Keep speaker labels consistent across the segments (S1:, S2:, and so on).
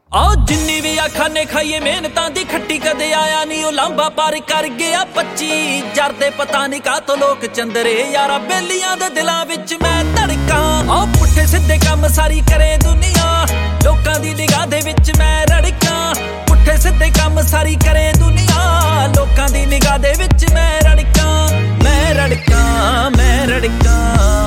S1: आओ जिन्नी भी खाने खाइए मेहनतां दी खट्टी कदे आया नहीं ओ लांबा पार कर गया 25 जरदे पता नहीं का तो लोक चंदरे यारा बेलियां दे दिलां विच मैं धड़कां आओ पुट्ठे सिद्धे काम सारी करे दुनिया लोकां दी निगाह दे विच मैं रड़कां पुट्ठे सिद्धे काम सारी करे दुनिया लोकां दी निगाह दे विच मैं रड़कां मैं रड़कां मैं रड़कां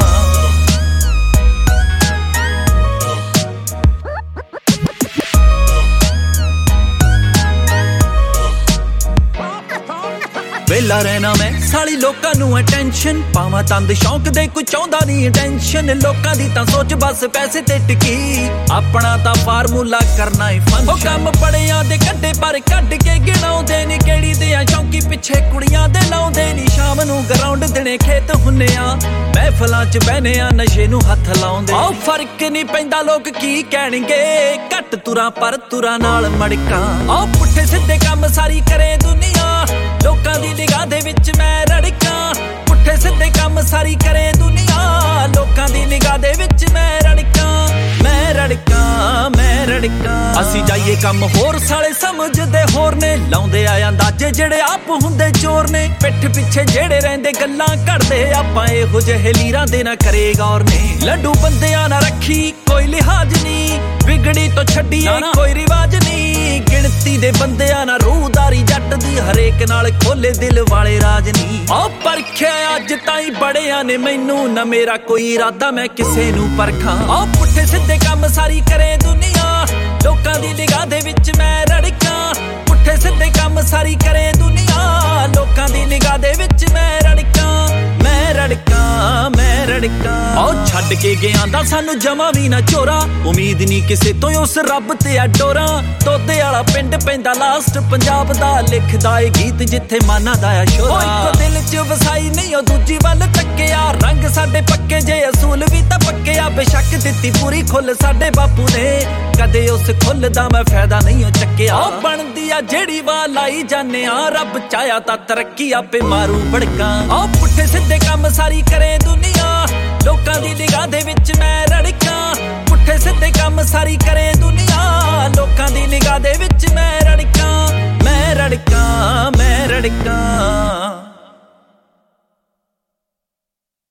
S1: वेला रहना मैं साली लोकां नू अटेंशन पावां तंद शौक दे कोई चाहुंदा नहीं टेंशन लोकां दी तां सोच बस पैसे ते टिकी अपना तां फार्मूला करना ही फंक्शन ओ कम पड़ियां दे कड्डे पर कड्ड के गिणाउंदे नी केड़ी दे शौकी पिछे कुड़ियां दे लाउंदे नी शाम नू ग्राउंड दिने खेत हुन्ने आ महफलां च बहने आ नशे नू हत्थ लाउंदे ओ फर्क नहीं पैंदा लोक की कहणगे घट तुरां पर तुरां नाल मड़कां ओ पुट्ठे सिद्धे काम सारी करे दुनिया लोकां दी निगाह दे विच मैं रड़कां पुट्ठे सिद्धे काम सारी करे दुनिया लोकां दी निगाह दे विच मैं रड़कां मैं रड़कां मैं रड़कां असीं जाइए काम होर साले समझदे होर ने लाउंदे आ अंदाजे जेड़े आप हुंदे चोर ने पिठ पिछे जेड़े रहिंदे गल्लां कढदे आपां इहो जिहे लीरां दे ना करे गौर ने लड्डू बंदियां ना रखी कोई लिहाज नहीं बिगड़ी तो छड्डी कोई रिवाज नहीं गिणती दे बंदियां ना रूहदारी जट दी हरेक नाल खोले दिल वाले राज नहीं ओ परखिया अज ताईं बड़ियां ने मैनू ना मेरा कोई इरादा मैं किसे नू परखां ओ पुट्ठे सिद्धे काम सारी करे दुनिया लोकां दी निगाह दे विच मैं रड़कां पुट्ठे सिद्धे काम सारी करे दुनिया लोकां दी निगाह दे विच मैं रड़कां मैं रड़कां मैं रड़कां ओ छड्ड के गया दा सानू जमा भी ना चोरा उम्मीद नहीं किसे तो उस रब ते आ डोरा तोते वाला पिंड पैंदा लास्ट पंजाब दा लिखदा ए गीत जिथे माना दा आ शोरा ओ इक दिल च वसाई नहीं ओ दूजी वल तक्किया रंग साडे पक्के जे असूल भी तां पक्के आ बेशक दित्ती पूरी खुल साडे बापू ने कदे उस खुल दा मैं फायदा नहीं ओ चक्किया ओ बनदी आ जेड़ी वाह लाई जाने आ रब चाया तां तरक्की आपे मारू भड़कां ओ पुट्ठे सिद्धे काम सारी करे दुनिया लोकां दी निगाह दे विच मैं रड़कां पुट्ठे सिद्धे काम सारी करे दुनिया लोकां दी निगाह दे विच मैं रड़कां मैं रड़कां मैं रड़कां